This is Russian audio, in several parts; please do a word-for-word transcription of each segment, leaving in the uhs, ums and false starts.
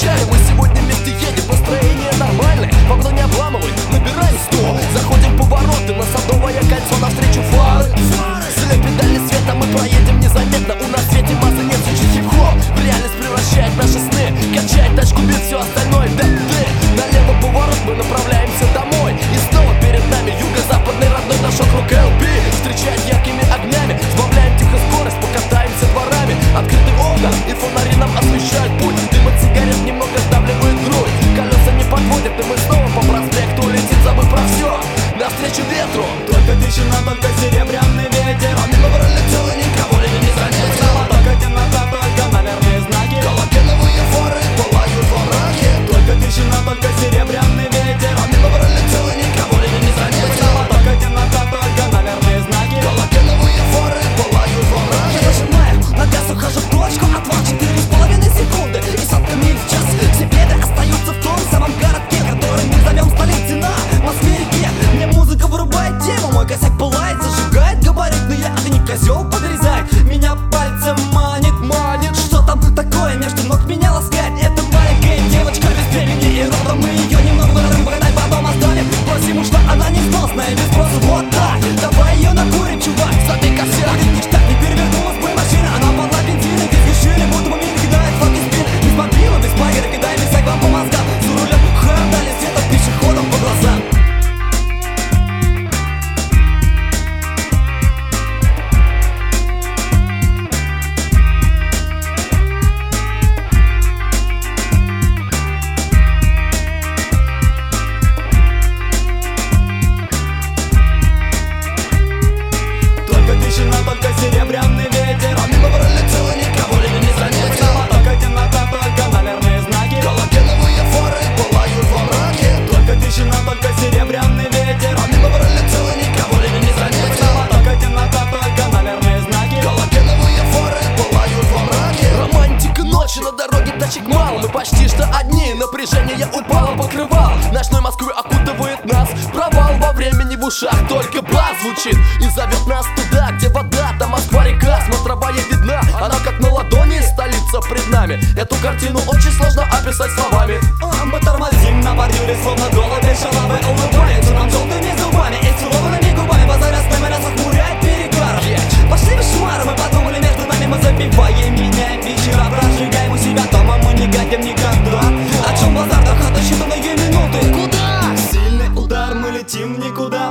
скучали. Мы сегодня вместе едем, настроение нормальное, погода не обламывает, набираем сто. Заходим повороты на Садовое кольцо, навстречу фары. След педали света, мы проедем незаметно. У нас в свете массы нет, звучит хип-хоп. В реальность превращает наши сны, качает тачку, бит, все остальное. Да ты, налево поворот, мы направляемся домой. И снова перед нами юго-западный родной наш округ эл би. Встречает яркими огнями, сбавляем тихо скорость, покатаемся дворами. Открыты окна и фонари нам освещают путь. Дым от сигарет немного сдавливает грудь. Колеса не подводят, и мы снова по проспекту летим, забыв про все, навстречу ветру. Только тишина, только серебряный ветер, а мимо пролетело, никого ли не заметил. Только темнота, только номерные знаки, галогеновые фары пылают во мраке. Только тишина, только серебряный ветер, а мимо пролетело, никого ли не заметил. Только темнота, только номерные знаки, галогеновые фары пылают во мраке. Я нажимаю на газ, ухожу в точку, отвал четыре с половиной секунды и сотка миль в час. Все беды остаются в том самом городке, который мы зовем столицей на Москве-реке. Мне музыка вырубает тему, мой косяк пылает, зажигает габаритный огни, козел подрезает, меня пальцем манит, манит. Что там такое между ног меня ласкает? Это маленькая девочка без времени и рода. Мы ее немного выдаем, погнать потом оставим. Просим, что она не сносная, без спроса, вот так. Давай ее накурим, чувак, забей косяк. Будет ништяк, не перевернулась бы машина, она полна бензина, здесь решили, будто мы мимо кидает флаг из спин. Без мобила, без багера, кидаем висак вам по мозгам. За рулем хэм, дали света пешеходом по глазам. тишина, только серебряный ветер, а мимо пролетело, никого ли не заметил. Только темнота, только номерные знаки, галогеновые фары пылают во мраке. Только тишина, только серебряный ветер, а мимо пролетело, никого ли не заметил. Только темнота, только номерные знаки, галогеновые фары пылают во мраке. Романтика ночи, на дороге тачек мало, мы почти что одни, напряжение упало, покрывал ночной Москвы окутывает нас. Провал во времени, в ушах только бас звучит и зовет нас туда, где вода, там Москва-река, смотровая видна. Она как на ладони, столица пред нами. Эту картину очень сложно описать словами. Мы тормозим на бордюре, словно голуби, шалавы улыбаются нам желтыми зубами и целованными губами. Базаря с нами нас охмуряет перегар. Пошли вы шмары, мы подумали, между нами мы запиваем, меняем вечера, прожигаем у себя дома, мы не гадим никогда. О чем базар, до хата считанные минуты. Куда? Сильный удар, мы летим никуда.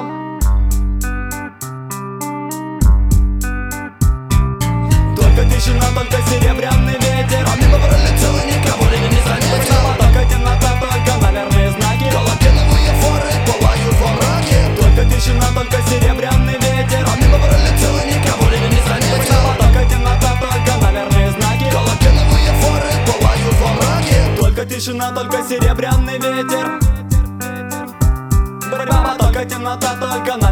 Только тишина, только серебряный ветер, а мимо пролетело, никого ли не заметил. Только темнота, только номерные знаки, галогеновые фары пылают во мраке. Только тишина, только серебряный ветер, а мимо пролетело, никого ли не заметил. Только темнота, только номерные знаки, галогеновые фары пылают во мраке. Только тишина, только серебряный ветер, только темнота, только